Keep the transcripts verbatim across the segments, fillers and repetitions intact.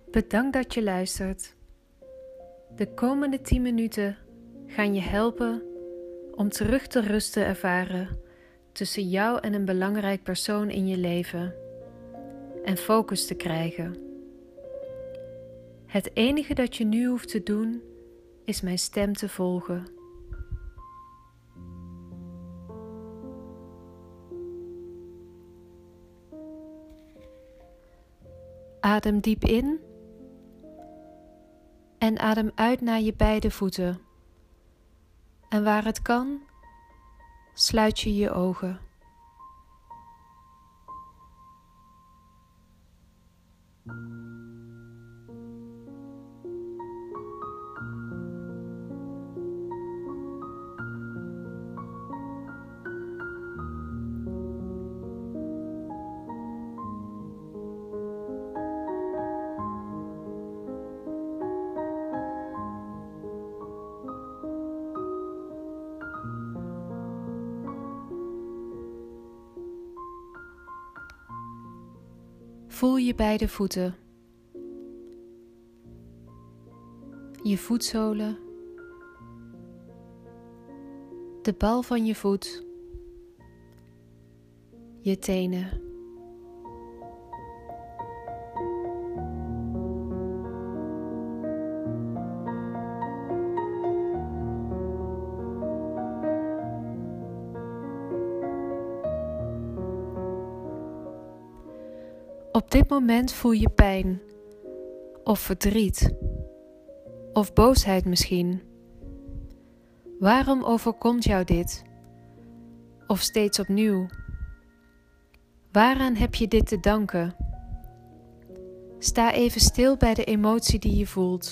Bedankt dat je luistert. De komende tien minuten gaan je helpen om terug de rust te ervaren tussen jou en een belangrijk persoon in je leven en focus te krijgen. Het enige dat je nu hoeft te doen is mijn stem te volgen. Adem diep in en adem uit naar je beide voeten. En waar het kan, sluit je je ogen. Voel je beide voeten, je voetzolen, de bal van je voet, je tenen. Op dit moment voel je pijn, of verdriet, of boosheid misschien. Waarom overkomt jou dit? Of steeds opnieuw? Waaraan heb je dit te danken? Sta even stil bij de emotie die je voelt.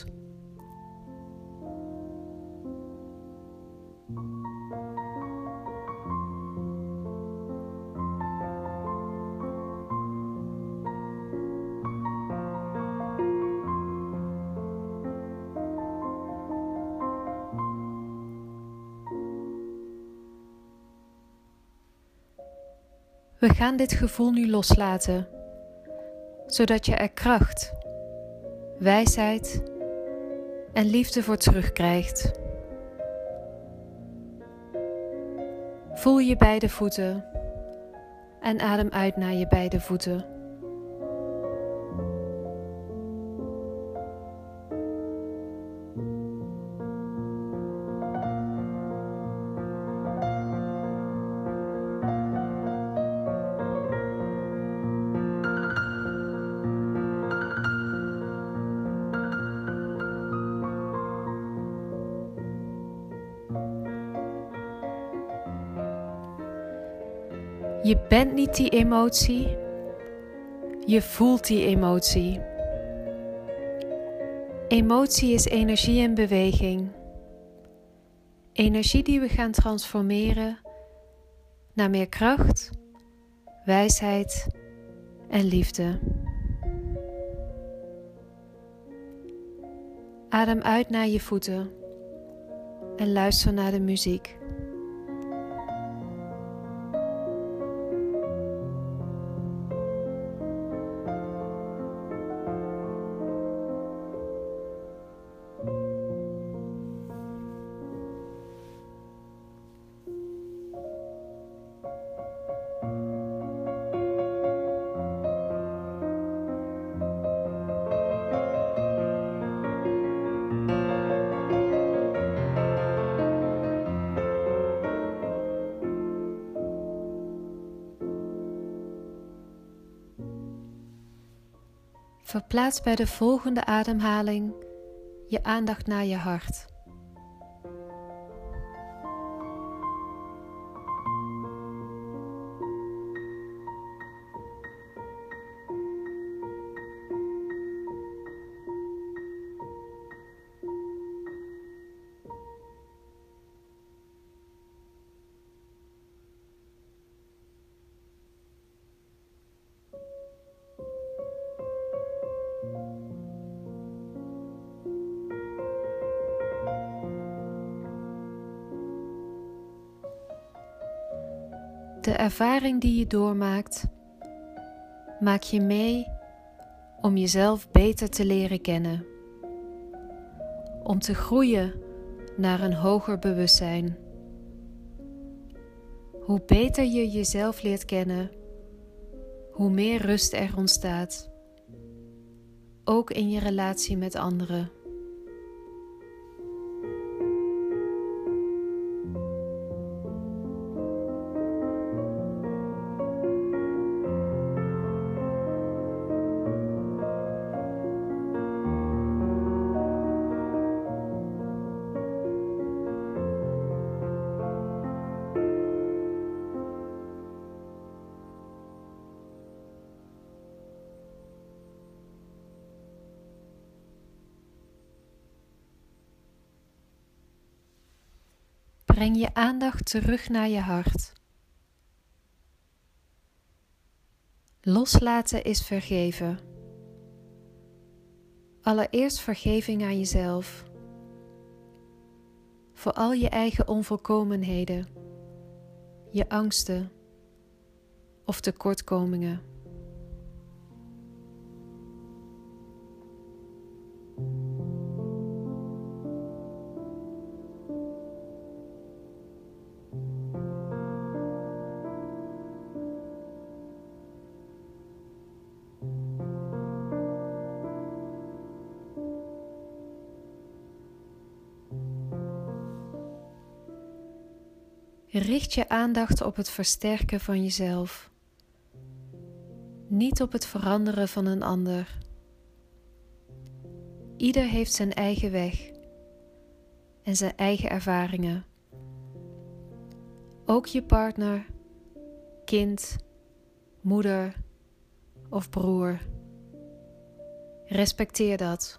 We gaan dit gevoel nu loslaten, zodat je er kracht, wijsheid en liefde voor terugkrijgt. Voel je beide voeten en adem uit naar je beide voeten. Je bent niet die emotie, je voelt die emotie. Emotie is energie en beweging. Energie die we gaan transformeren naar meer kracht, wijsheid en liefde. Adem uit naar je voeten en luister naar de muziek. Verplaats bij de volgende ademhaling je aandacht naar je hart. De ervaring die je doormaakt, maak je mee om jezelf beter te leren kennen. Om te groeien naar een hoger bewustzijn. Hoe beter je jezelf leert kennen, hoe meer rust er ontstaat. Ook in je relatie met anderen. Breng je aandacht terug naar je hart. Loslaten is vergeven. Allereerst vergeving aan jezelf. Voor al je eigen onvolkomenheden, je angsten of tekortkomingen. Richt je aandacht op het versterken van jezelf, niet op het veranderen van een ander. Ieder heeft zijn eigen weg en zijn eigen ervaringen. Ook je partner, kind, moeder of broer. Respecteer dat.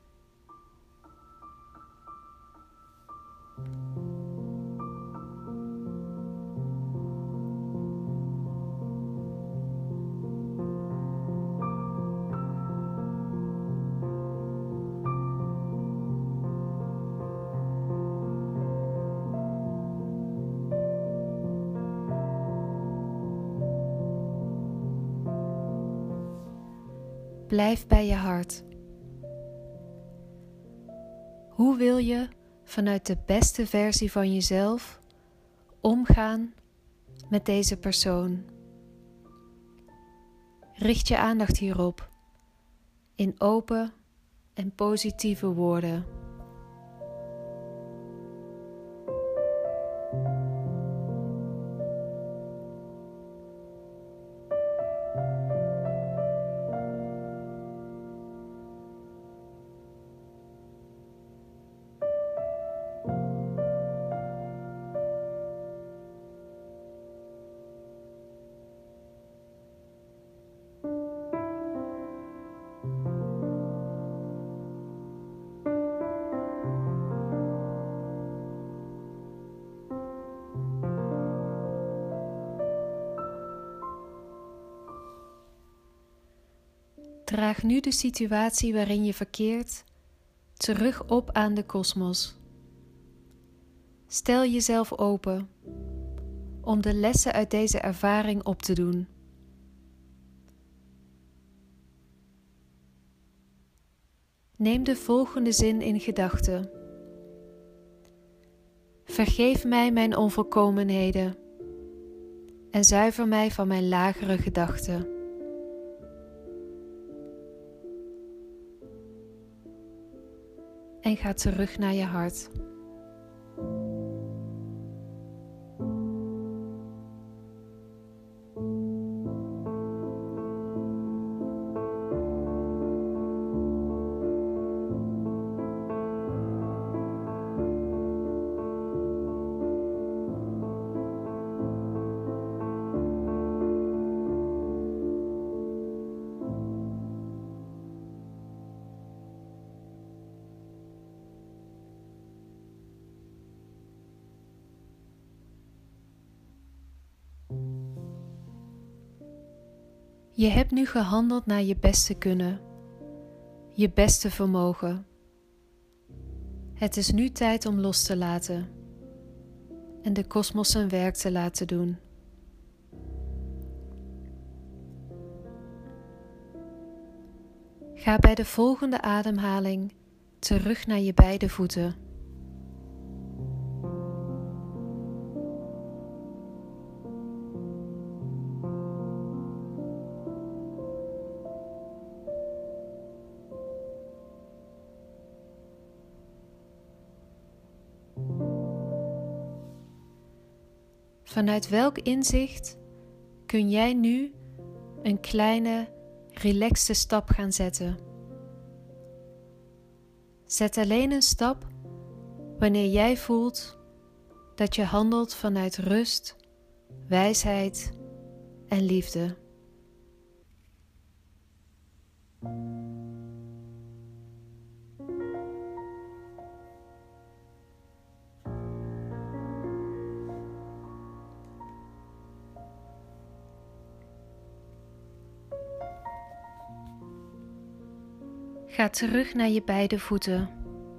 Blijf bij je hart. Hoe wil je vanuit de beste versie van jezelf omgaan met deze persoon? Richt je aandacht hierop in open en positieve woorden. Draag nu de situatie waarin je verkeert terug op aan de kosmos. Stel jezelf open om de lessen uit deze ervaring op te doen. Neem de volgende zin in gedachten. Vergeef mij mijn onvolkomenheden en zuiver mij van mijn lagere gedachten. En ga terug naar je hart. Je hebt nu gehandeld naar je beste kunnen, je beste vermogen. Het is nu tijd om los te laten en de kosmos zijn werk te laten doen. Ga bij de volgende ademhaling terug naar je beide voeten. Vanuit welk inzicht kun jij nu een kleine, relaxte stap gaan zetten? Zet alleen een stap wanneer jij voelt dat je handelt vanuit rust, wijsheid en liefde. Ga terug naar je beide voeten.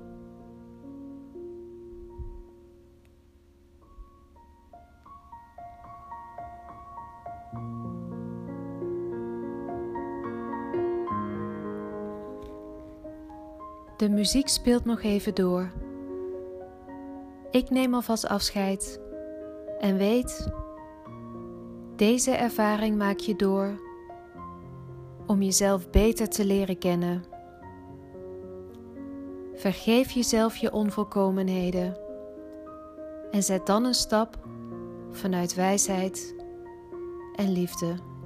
De muziek speelt nog even door. Ik neem alvast afscheid en weet, deze ervaring maak je door om jezelf beter te leren kennen. Vergeef jezelf je onvolkomenheden en zet dan een stap vanuit wijsheid en liefde.